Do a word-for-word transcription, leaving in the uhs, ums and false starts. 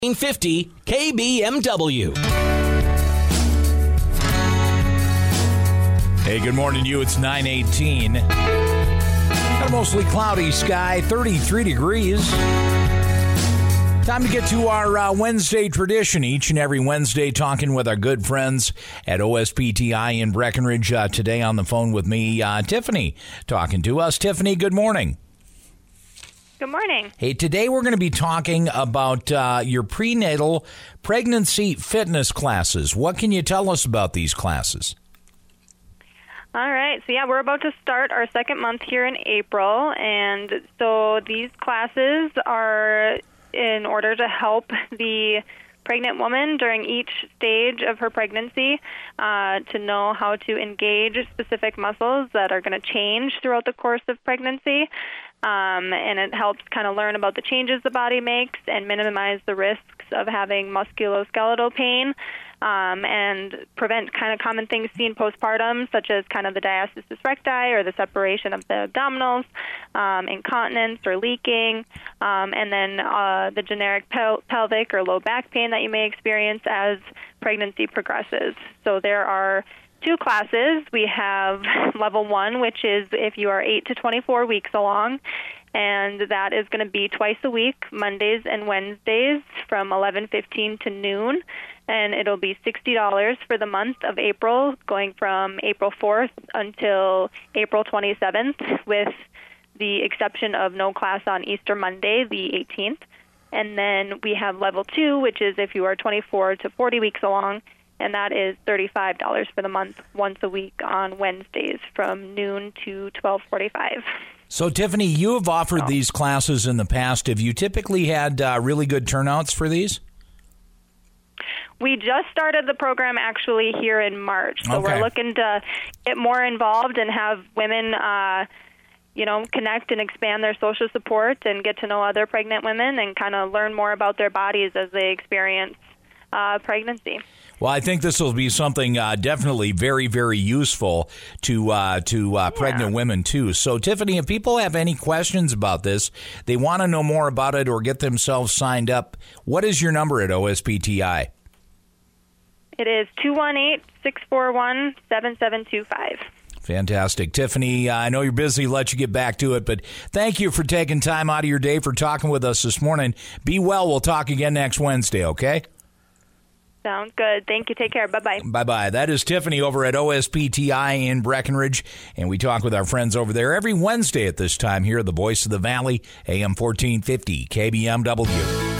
fifty K B M W. Hey, good morning to you. It's nine eighteen. Got a mostly cloudy sky, thirty-three degrees. Time to get to our uh, Wednesday tradition. Each and every Wednesday, talking with our good friends at O S P T I in Breckenridge. Uh, today on the phone with me, uh, Tiffany, talking to us. Tiffany, good morning. Good morning. Hey, today we're going to be talking about uh, your prenatal pregnancy fitness classes. What can you tell us about these classes? All right. So, yeah, we're about to start our second month here in April. And so these classes are in order to help the pregnant woman during each stage of her pregnancy uh, to know how to engage specific muscles that are going to change throughout the course of pregnancy. Um, and it helps kind of learn about the changes the body makes and minimize the risks of having musculoskeletal pain um, and prevent kind of common things seen postpartum, such as kind of the diastasis recti or the separation of the abdominals, um, incontinence or leaking, um, and then uh, the generic pel- pelvic or low back pain that you may experience as pregnancy progresses. So there are two classes. We have level one, which is if you are eight to twenty-four weeks along, and that is going to be twice a week, Mondays and Wednesdays from eleven fifteen to noon, and it'll be sixty dollars for the month of April, going from April fourth until April twenty-seventh, with the exception of no class on Easter Monday, the eighteenth. And then we have level two, which is if you are twenty-four to forty weeks along, and that is thirty-five dollars for the month, once a week on Wednesdays from noon to twelve forty-five. So, Tiffany, you have offered oh. these classes in the past. Have you typically had uh, really good turnouts for these? We just started the program actually here in March, so okay. we're looking to get more involved and have women uh, you know, connect and expand their social support and get to know other pregnant women and kind of learn more about their bodies as they experience uh, pregnancy. Well, I think this will be something uh, definitely very, very useful to uh, to uh, yeah. pregnant women, too. So, Tiffany, if people have any questions about this, they want to know more about it or get themselves signed up, what is your number at O S P T I? It is two one eight, six four one, seven seven two five. Fantastic. Tiffany, uh, I know you're busy. Let you get back to it, but thank you for taking time out of your day for talking with us this morning. Be well. We'll talk again next Wednesday, okay? Sounds good. Thank you. Take care. Bye-bye. Bye-bye. That is Tiffany over at O S P T I in Breckenridge, and we talk with our friends over there every Wednesday at this time here, the Voice of the Valley, A M fourteen fifty, K B M W.